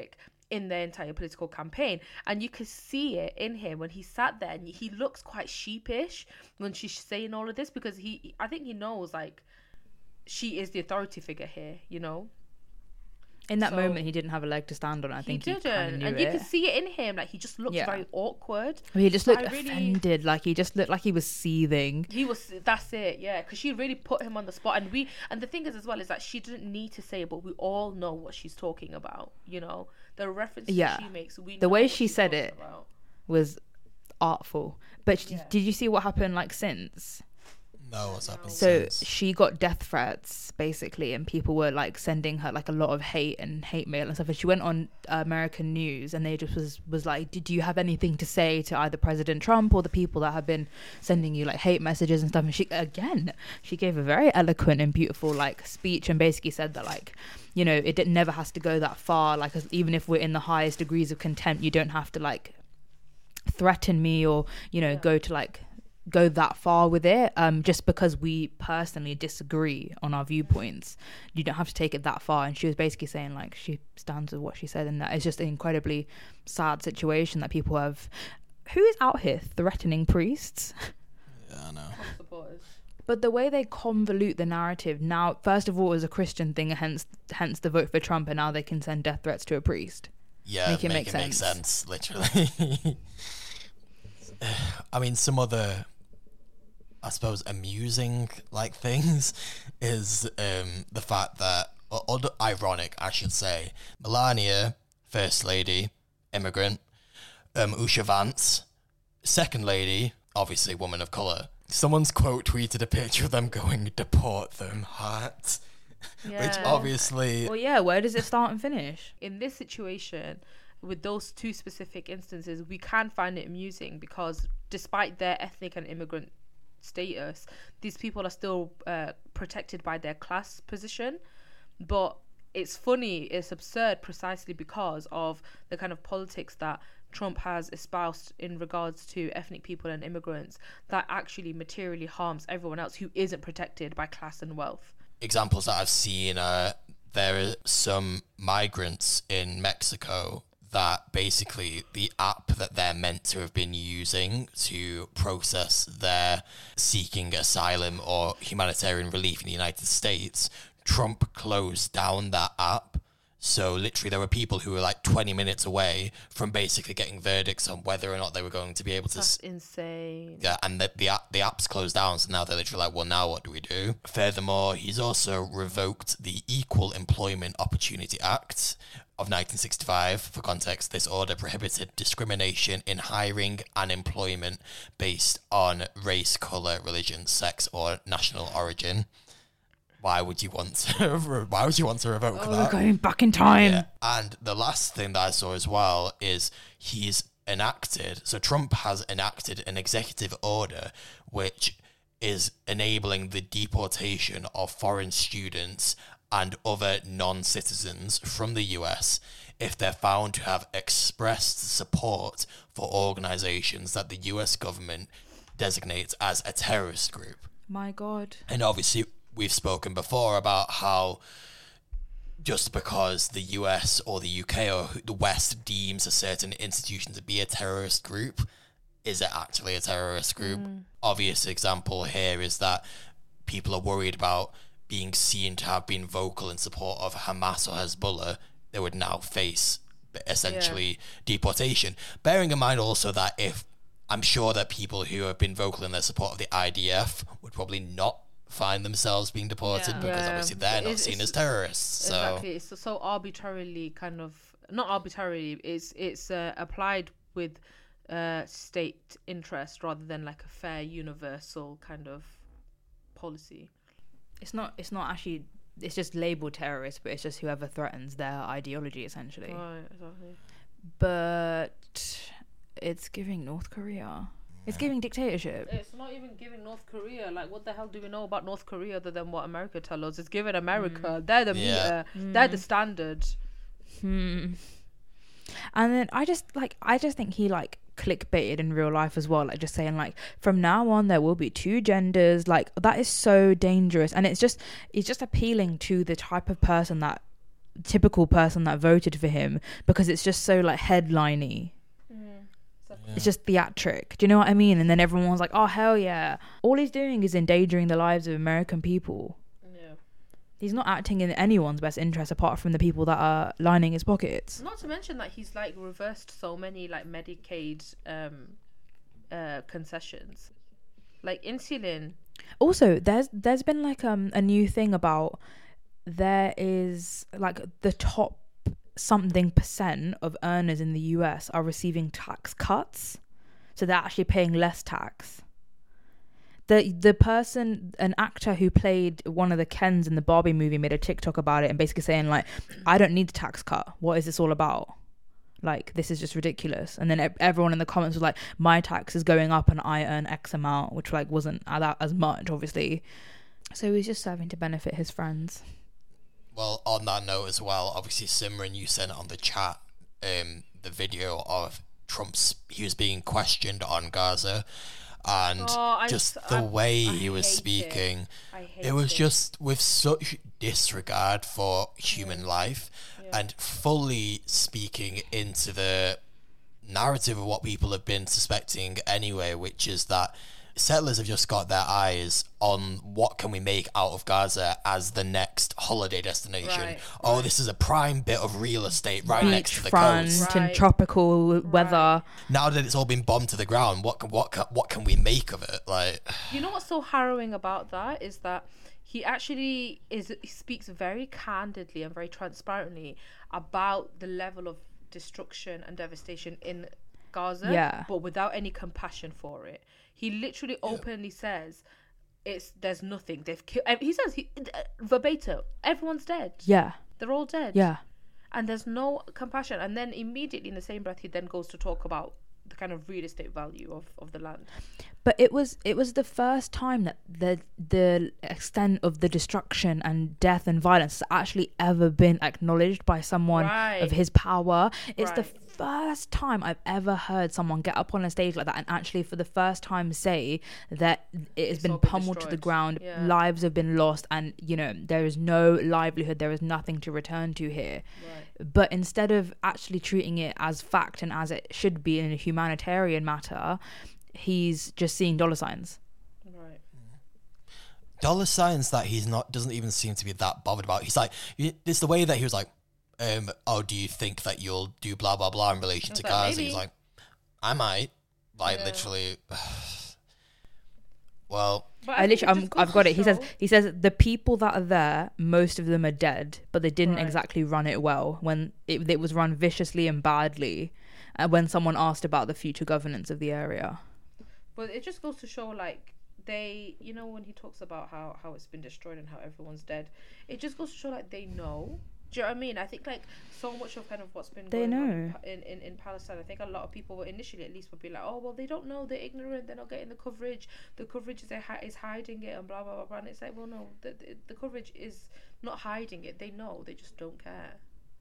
in their entire political campaign. And you could see it in him when he sat there, and he looks quite sheepish when she's saying all of this, because he, I think he knows, like, she is the authority figure here, you know. In that So- moment, he didn't have a leg to stand on. I He think he, didn't, kind of knew and it. you could see it in him. Like, he just looked Yeah. very awkward. He just So looked I really- offended. Like, he just looked like he was seething. He was. That's it. Yeah, because she really put him on the spot, and we. And the thing is, as well, is that she didn't need to say it, but we all know what she's talking about. You know, the references Yeah. she makes. We The know way what she she's said talking it. about. Was artful. But sh- Yeah. did you see what happened, like, since? No, what's happened So since? she got death threats, basically, and people were like sending her like a lot of hate and hate mail and stuff. And she went on uh, American news, and they just was was like, "Did you have anything to say to either President Trump or the people that have been sending you like hate messages and stuff?" And she again, she gave a very eloquent and beautiful like speech, and basically said that like, you know, it did, never has to go that far. Like, as, even if we're in the highest degrees of contempt, you don't have to like threaten me or you know Yeah. go to like go that far with it, um just because we personally disagree on our viewpoints. You don't have to take it that far. And she was basically saying like she stands with what she said, and that it's just an incredibly sad situation that people have. Who is out here threatening priests? Yeah, I know. Trump supporters. But the way they convolute the narrative now, first of all, it was a Christian thing, hence hence the vote for Trump, and now they can send death threats to a priest. Yeah, Make it make, make it make sense. sense, literally. I mean, some other, I suppose, amusing like things is um, the fact that, or, or ironic, I should say, Melania, First Lady, immigrant, um, Usha Vance, Second Lady, obviously woman of colour. Someone's quote tweeted a picture of them going, "Deport them, heart," which Yeah. obviously, Well, yeah, where does it start and finish? In this situation, with those two specific instances, we can find it amusing because despite their ethnic and immigrant status, these people are still uh, protected by their class position. But it's funny, it's absurd precisely because of the kind of politics that Trump has espoused in regards to ethnic people and immigrants that actually materially harms everyone else who isn't protected by class and wealth. examples that I've seen are there are some migrants in Mexico that basically the app that they're meant to have been using to process their seeking asylum or humanitarian relief in the United States, Trump closed down that app. So literally there were people who were like twenty minutes away from basically getting verdicts on whether or not they were going to be able to That's s- insane. yeah, and the, the app the app's closed down, so now they're literally like, well, now what do we do? Furthermore, he's also revoked the Equal Employment Opportunity Act of nineteen sixty-five. For context, this order prohibited discrimination in hiring and employment based on race, colour, religion, sex, or national origin. Why would you want to? Why would you want to revoke Oh, that? we're going back in time. Yeah. And the last thing that I saw as well is he's enacted, so Trump has enacted an executive order which is enabling the deportation of foreign students and other non-citizens from the U S if they're found to have expressed support for organizations that the U S government designates as a terrorist group. My God. And obviously, we've spoken before about how just because the U S or the U K or the West deems a certain institution to be a terrorist group, is it actually a terrorist group? Mm. Obvious example here is that people are worried about being seen to have been vocal in support of Hamas or Hezbollah. They would now face essentially deportation. Bearing in mind also that if I'm sure that people who have been vocal in their support of the I D F would probably not find themselves being deported Yeah. because Yeah. obviously they're not It's- seen it's- as terrorists. So Exactly. It's so, so arbitrarily kind of not arbitrarily. It's it's uh, applied with uh, state interest rather than like a fair universal kind of policy. It's not. It's not actually. It's just labeled terrorist, but it's just whoever threatens their ideology, essentially. Right. Exactly. But it's giving North Korea. It's giving dictatorship. It's not even giving North Korea. Like, what the hell do we know about North Korea other than what America tells us? It's giving America. They're the Yeah. meter. They're the standard. Hmm. And then I just like. I just think he like clickbaited in real life as well, like just saying like from now on there will be two genders. Like that is so dangerous, and it's just it's just appealing to the type of person that typical person that voted for him, because it's just so like headliney. Mm. So- Yeah. It's just theatric. Do you know what I mean? And then everyone was like, oh hell yeah. All he's doing is endangering the lives of American people. Yeah. He's not acting in anyone's best interest apart from the people that are lining his pockets. Not to mention that he's like reversed so many like Medicaid um uh concessions, like insulin. Also, there's there's been like um a new thing about, there is like the top something percent of earners in the U S are receiving tax cuts, so they're actually paying less tax. The the person, an actor who played one of the Kens in the Barbie movie, made a TikTok about it and basically saying like, I don't need the tax cut. What is this all about? Like, this is just ridiculous. And then e- everyone in the comments was like, my tax is going up and I earn X amount, which like wasn't that as much, obviously. So he's just serving to benefit his friends. Well, on that note as well, obviously Simran, you sent on the chat um, the video of Trump's, he was being questioned on Gaza, and Oh, I'm just so- the I'm- way I he was hate it. speaking, I hate it was it. just with such disregard for human life Yeah. and fully speaking into the narrative of what people have been suspecting anyway, which is that settlers have just got their eyes on what can we make out of Gaza as the next holiday destination. Right, Oh, right. this is a prime bit of real estate right next to the Beachfront coast. Right. and tropical weather. Now that it's all been bombed to the ground, what can, what can, what can we make of it? Like, You know what's so harrowing about that is that he actually is he speaks very candidly and very transparently about the level of destruction and devastation in Gaza, Yeah. but without any compassion for it. He literally openly says it's there's nothing. They've killed. He says he, verbatim, everyone's dead. Yeah, They're all dead. yeah. And there's no compassion. And then immediately in the same breath, he then goes to talk about the kind of real estate value of, of the land. But it was it was the first time that the the extent of the destruction and death and violence has actually ever been acknowledged by someone Right. of his power. It's the Right. first time I've ever heard someone get up on a stage like that and actually for the first time say that it has It's been all been pummeled to the destroyed. ground, Yeah. lives have been lost, and you know there is no livelihood, there is nothing to return to here. Right. But instead of actually treating it as fact and as it should be in a humanitarian matter, he's just seeing dollar signs. Right. dollar signs that he's not doesn't even seem to be that bothered about. He's like, it's the way that he was like, um, oh, do you think that you'll do blah blah blah in relation I to was like, Gaza? maybe. He's like, I might, like Yeah. literally. Well, But I, think literally, it I'm, just I've goes got to it. He says, show- he says the people that are there, most of them are dead, but they didn't Right. exactly run it well. When it, it was run viciously and badly, uh, when someone asked about the future governance of the area. But it just goes to show, like, they, you know, when he talks about how, how it's been destroyed and how everyone's dead, it just goes to show, like, they know. Do you know what I mean? I think, like, so much of kind of what's been They going on know. in, in, in Palestine, I think a lot of people were initially, at least, would be like, oh, well, they don't know, they're ignorant, they're not getting the coverage, the coverage is, is hiding it, and blah, blah, blah, blah. And it's like, well, no, the, the, the coverage is not hiding it. They know, they just don't care.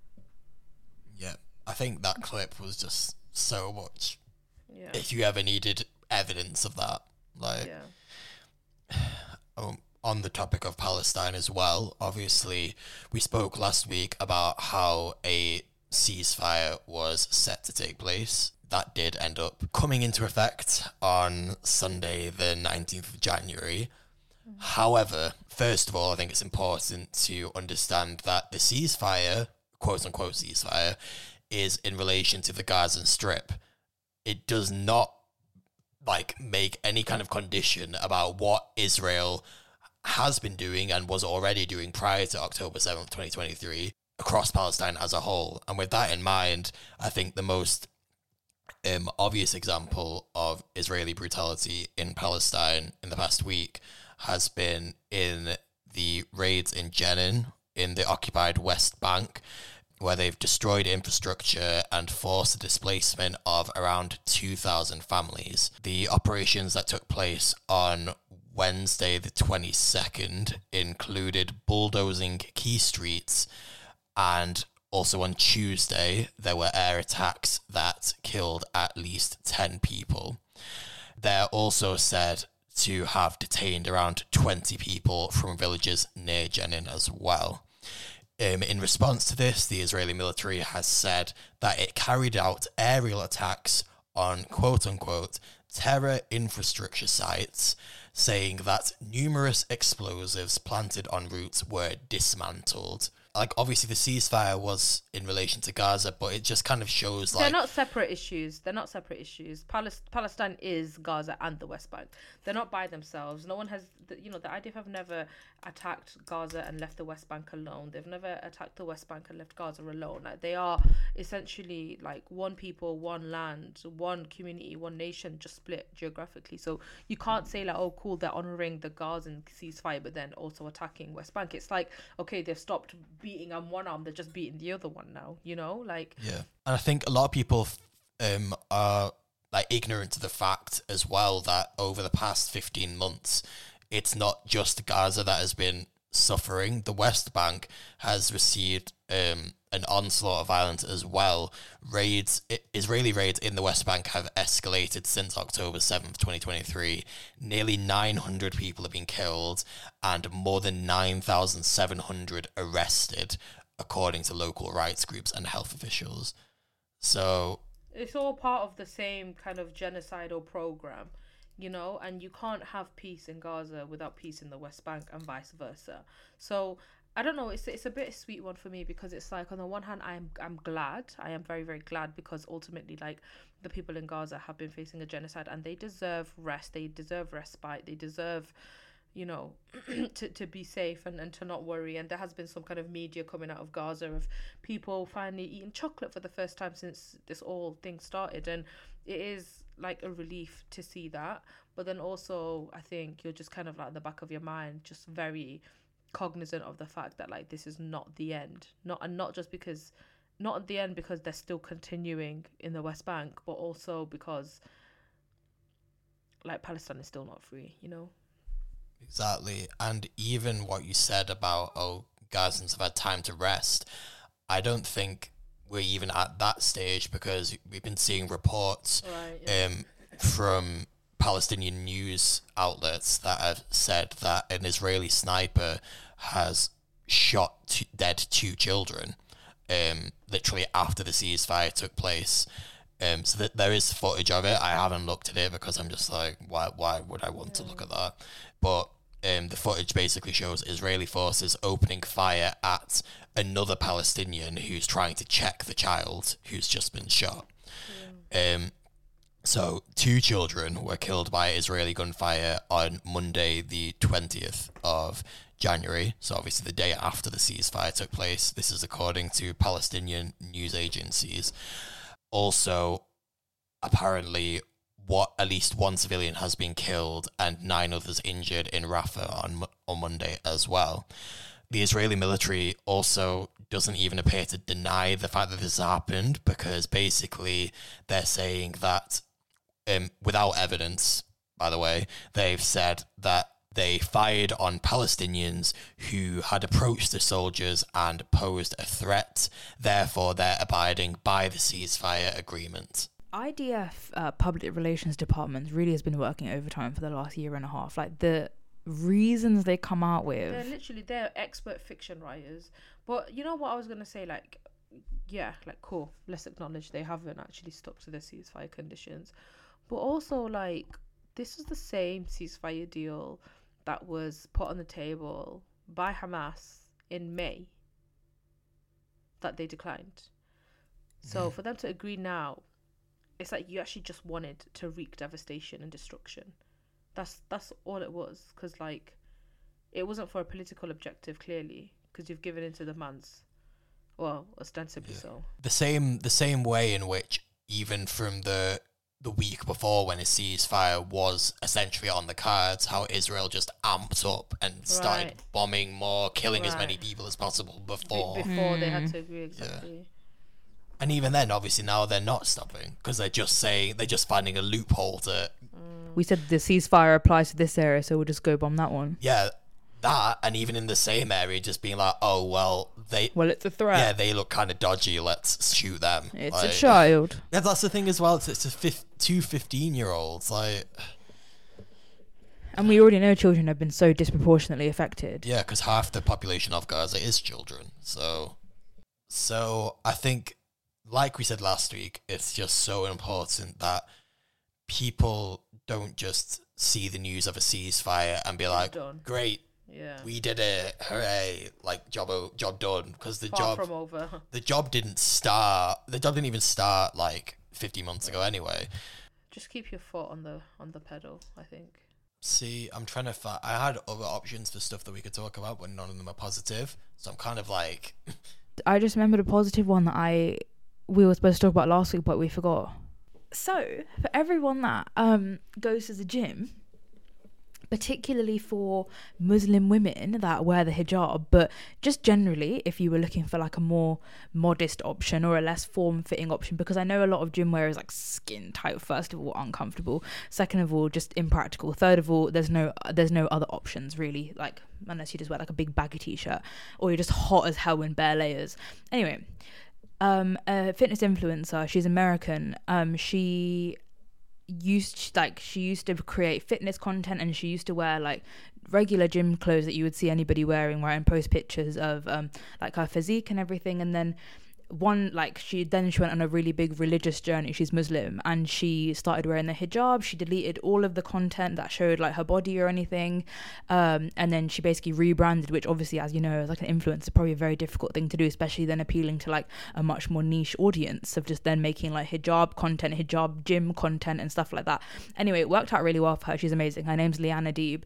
yeah, I think that clip was just so much. Yeah. If you ever needed evidence of that, like. Yeah. Um, on the topic of Palestine as well, obviously, we spoke last week about how a ceasefire was set to take place. That did end up coming into effect on Sunday, the nineteenth of January. However, first of all, I think it's important to understand that the ceasefire, quote unquote ceasefire, is in relation to the Gaza Strip. It does not like make any kind of condition about what Israel has been doing and was already doing prior to October seventh, twenty twenty-three across Palestine as a whole. And with that in mind, I think the most um, obvious example of Israeli brutality in Palestine in the past week has been in the raids in Jenin in the occupied West Bank, where they've destroyed infrastructure and forced the displacement of around two thousand families. The operations that took place on Wednesday the twenty-second included bulldozing key streets, and also on Tuesday there were air attacks that killed at least ten people. They're also said to have detained around twenty people from villages near Jenin as well. Um, in response to this, the Israeli military has said that it carried out aerial attacks on quote-unquote terror infrastructure sites, saying that numerous explosives planted en route were dismantled. Like, obviously the ceasefire was in relation to Gaza, but it just kind of shows, like... They're not separate issues. They're not separate issues. Palis- Palestine is Gaza and the West Bank. They're not by themselves. No one has... The, you know, the I D F have never attacked Gaza and left the West Bank alone. They've never attacked the West Bank and left Gaza alone. Like, they are essentially, like, one people, one land, one community, one nation, just split geographically. So you can't say, like, oh, cool, they're honouring the Gazan ceasefire, but then also attacking West Bank. It's like, okay, they've stopped... beating on one arm, they're just beating the other one now, you know, like... Yeah. And I think a lot of people um are like ignorant to the fact as well that over the past fifteen months, it's not just Gaza that has been suffering. The West Bank has received um an onslaught of violence as well. Raids, Israeli raids in the West Bank have escalated since October seventh, twenty twenty-three. Nearly nine hundred people have been killed and more than nine thousand seven hundred arrested, according to local rights groups and health officials. So... it's all part of the same kind of genocidal program, you know, and you can't have peace in Gaza without peace in the West Bank and vice versa. So... I don't know, it's it's a bit sweet one for me, because it's like, on the one hand, I'm I'm glad, I am very, very glad, because ultimately, like, the people in Gaza have been facing a genocide and they deserve rest, they deserve respite, they deserve, you know, to, to be safe and, and to not worry. And there has been some kind of media coming out of Gaza of people finally eating chocolate for the first time since this all thing started. And it is like a relief to see that. But then also, I think you're just kind of like in the back of your mind, just very... cognizant of the fact that, like, this is not the end, not and not just because not at the end because they're still continuing in the West Bank, but also because, like, Palestine is still not free, you know. Exactly. And even what you said about, oh, Gazans have had time to rest, I don't think we're even at that stage, because we've been seeing reports right, yeah. um from Palestinian news outlets that have said that an Israeli sniper has shot two, dead two children, um, literally after the ceasefire took place. Um, so that there is footage of it. I haven't looked at it because I'm just like, why? Why would I want yeah. to look at that? But um, the footage basically shows Israeli forces opening fire at another Palestinian who's trying to check the child who's just been shot. Yeah. Um. So, two children were killed by Israeli gunfire on Monday, the twentieth of January. So, obviously, the day after the ceasefire took place. This is according to Palestinian news agencies. Also, apparently, what at least one civilian has been killed and nine others injured in Rafah on on Monday as well. The Israeli military also doesn't even appear to deny the fact that this happened, because basically they're saying that Um, without evidence, by the way, they've said that they fired on Palestinians who had approached the soldiers and posed a threat. Therefore, they're abiding by the ceasefire agreement. I D F uh, public relations department really has been working overtime for the last year and a half. Like, the reasons they come out with... They're literally, they're expert fiction writers. But you know what I was going to say, like, yeah, like, cool, let's acknowledge they haven't actually stuck to the ceasefire conditions. But also, like, this is the same ceasefire deal that was put on the table by Hamas in May that they declined. So mm. for them to agree now, it's like you actually just wanted to wreak devastation and destruction. That's that's all it was. Because, like, it wasn't for a political objective, clearly, because you've given in to the demands. Well, ostensibly yeah. so. The same, the same way in which, even from the... the week before, when a ceasefire was essentially on the cards, how Israel just amped up and started right. bombing more, killing right. as many people as possible before. Be- before mm. they had to agree, exactly. Yeah. And even then, obviously, now they're not stopping, because they're just saying, they're just finding a loophole to... Mm. We said the ceasefire applies to this area, so we'll just go bomb that one. Yeah, that, and even in the same area, just being like, oh, well, they... Well, it's a threat. Yeah, they look kind of dodgy, let's shoot them. It's like, a child. Yeah, that's the thing as well, it's, it's a fif- two fifteen-year-olds, like... And we already know children have been so disproportionately affected. Yeah, because half the population of Gaza is children. So, so I think, like we said last week, it's just so important that people don't just see the news of a ceasefire and be like, done. great, Yeah. we did it, hooray, like job o- job done. Because the Far job from over. the job didn't start. The job didn't even start like fifty months ago anyway. Just keep your foot on the on the pedal, I think. See, I'm trying to find. I had other options for stuff that we could talk about, but none of them are positive. So I'm kind of like, I just remembered a positive one that I we were supposed to talk about last week, but we forgot. So, for everyone that um goes to the gym, particularly for Muslim women that wear the hijab, but just generally, if you were looking for like a more modest option or a less form-fitting option, because I know a lot of gym wear is like skin tight. First of all, uncomfortable. Second of all, just impractical. Third of all, there's no there's no other options really, like unless you just wear like a big baggy t-shirt or you're just hot as hell in bare layers. Anyway, um, a fitness influencer. She's American. Um, she used like she used to create fitness content, and she used to wear like regular gym clothes that you would see anybody wearing, right, and post pictures of um like her physique and everything. And then one like she then she went on a really big religious journey. She's Muslim, and she started wearing the hijab. She deleted all of the content that showed like her body or anything, um and then she basically rebranded, which obviously, as you know, as like an influencer, is probably a very difficult thing to do, especially then appealing to like a much more niche audience of just then making like hijab content, hijab gym content and stuff like that. Anyway, it worked out really well for her. She's amazing. Her name's Liana Deeb.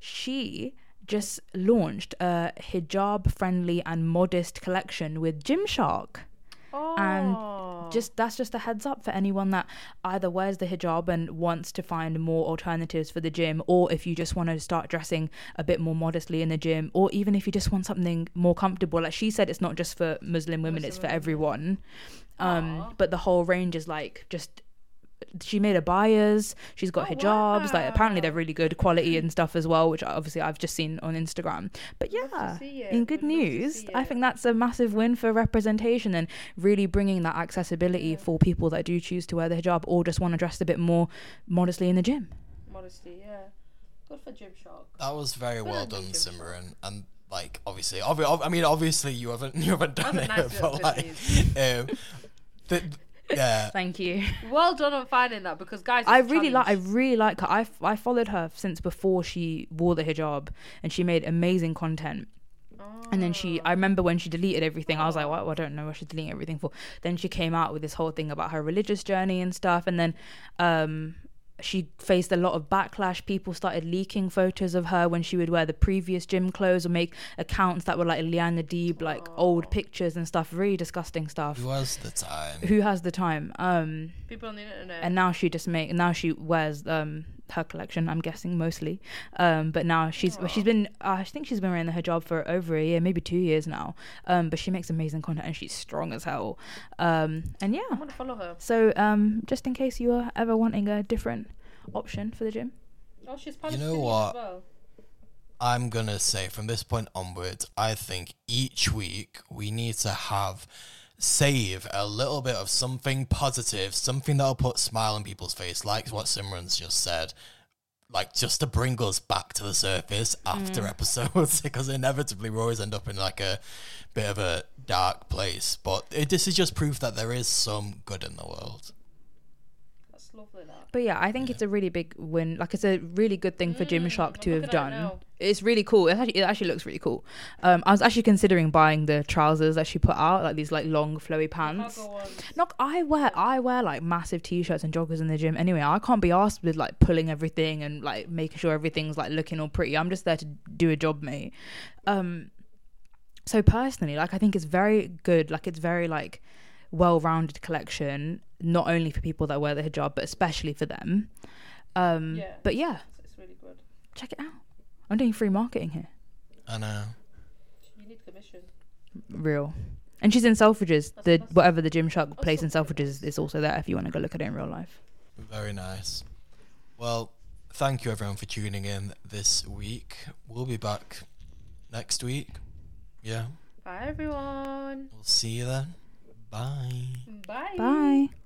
She just launched a hijab friendly and modest collection with Gymshark. Oh. And just that's just a heads up for anyone that either wears the hijab and wants to find more alternatives for the gym, or if you just want to start dressing a bit more modestly in the gym, or even if you just want something more comfortable. Like she said, it's not just for Muslim women, Muslim it's for women. everyone. Um, Aw. but the whole range is like just. She made a buyers. She's got Oh, hijabs. Like apparently they're wow. really good quality and stuff as well, which obviously I've just seen on Instagram. But Love to yeah, see it. in good Would love to news, see I it. think that's a massive win for representation and really bringing that accessibility Yeah. for people that do choose to wear the hijab or just want to dress a bit more modestly in the gym. Modesty, yeah. Good for Gymshark. that was very well Well done, done, Simran. And like, obviously, obvi- ob- I mean, obviously, you haven't you haven't done That it, was a nice little but like, um, the, yeah. Thank you. Well done on finding that, because guys, I it's a really like. I challenge. really like her. I, f- I followed her since before she wore the hijab, and she made amazing content. And then she, I remember when she deleted everything, I was like, well, I don't know what she's deleting everything for. Then she came out with this whole thing about her religious journey and stuff. And then um, she faced a lot of backlash. People started leaking photos of her when she would wear the previous gym clothes or make accounts that were like Liana Deeb, like old pictures and stuff, really disgusting stuff. Who has the time? Who has the time? Um, People on the internet. and now she just make now she wears um her collection, I'm guessing mostly, um but now she's Aw. she's been uh, I think she's been wearing the hijab for over a year, maybe two years now, um but she makes amazing content and she's strong as hell, um and I yeah, want to follow her. so um just in case you are ever wanting a different option for the gym. Oh, she's You Palestinian know what? as well. I'm gonna say from this point onwards, I think each week we need to have save a little bit of something positive, something that'll put a smile on people's face, like what Simran's just said, like just to bring us back to the surface after episodes, because inevitably we always end up in like a bit of a dark place. But it, this is just proof that there is some good in the world. That's lovely, that. But yeah, I think it's a really big win. Like, it's a really good thing for Mm, Gymshark to I'm have looking at it done. now. It's really cool. It actually, it actually looks really cool. Um, I was actually considering buying the trousers that she put out, like these like long flowy pants. Cargo ones. Look, I wear I wear like massive t-shirts and joggers in the gym anyway. I can't be asked with like pulling everything and like making sure everything's like looking all pretty. I'm just there to do a job, mate. Um, so personally, like I think it's very good. Like it's very like well-rounded collection, not only for people that wear the hijab, but especially for them. Um, Yeah. But yeah, It's really good. check it out. I'm doing free marketing here. I know. You need commission. Real. And she's in Selfridges. That's- The that's- whatever the Gymshark that's place in so Selfridges is, is also there if you want to go look at it in real life. Very nice. Well, thank you everyone for tuning in this week. We'll be back next week. Yeah. Bye, everyone. We'll see you then. Bye. Bye. Bye.